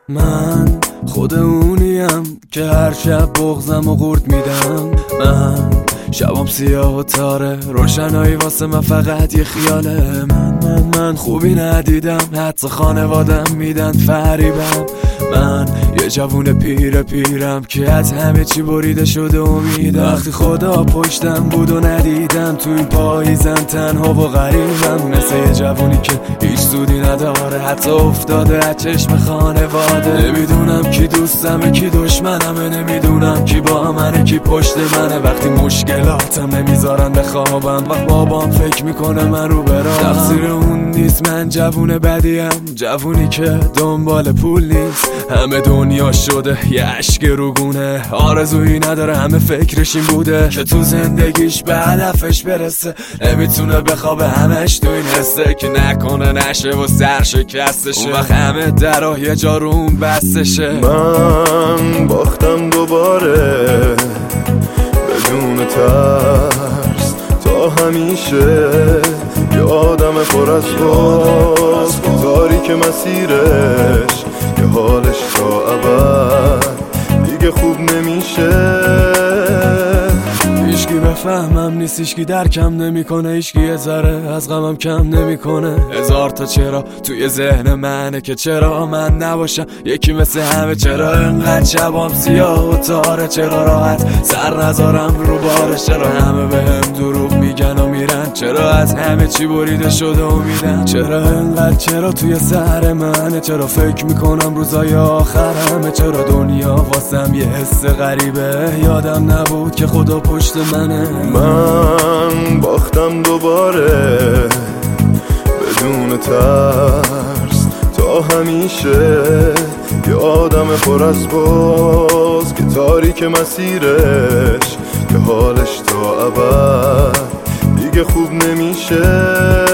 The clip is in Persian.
من خود اونیم که هر شب بغضم و قورت میدم. من شبام سیاه و تاره، روشنایی واسه من فقط یه خیاله. من خوبی ندیدم، حتی خانوادم میدن فریبم. من یه جوون پیرم که از همه چی بریده شده امیدم. وقتی خدا پشتم بود و ندیدم، تو این پاییزم تنها و غریبم. مثل یه جوونی که هیچ سودی نداره، حتی افتاده از چشم خانواده. نمیدونم کی دوستمه کی دشمنمه، نمیدونم کی با منه کی پشت منه. وقتی مشکلاتم نمیذارن بخوابم، وقت بابام فکر میکنه من رو برام. تقصیر اون نیست، من جوون بدیم، جوونی که دنبال پول نیست. همه دنیا شده یه عشق روگونه، آرزویی نداره، همه فکرش این بوده که تو زندگیش به هدفش برسه. نمیتونه بخوابه، همش تو این حسه که نکنه نشه و سرشکستشه. اون وقت همه درها یه جا رو اون بستشه. من باختم دوباره بدون ترس تا همیشه، یه آدم پر از باز تاریک مسیرش، یه حالش تا ابد دیگه خوب نمیشه. هیچکی بفهمم نیست، هیچکی درکم نمیکنه، هیچکی یه ذره از غمم کم نمیکنه. هزار تا چرا توی ذهن منه که چرا من نباشم یکی مثل همه. چرا انقدر شبام سیاه و تاره، چرا راحت سر نذارم رو بارش. چرا همه بهم دروغ میگن و میرن، چرا از همه چی بریده شده و میدن. چرا انقدر چرا توی سر منه، چرا فکر میکنم روزای آخرمه. چرا دنیا واسم یه حس غریبه، یادم نبود که خدا پشت منه. من باختم دوباره بدون ترس تا همیشه، یه آدم پر از باز که تاریک مسیرش، یه حالش تا ابد دیگه خوب نمیشه.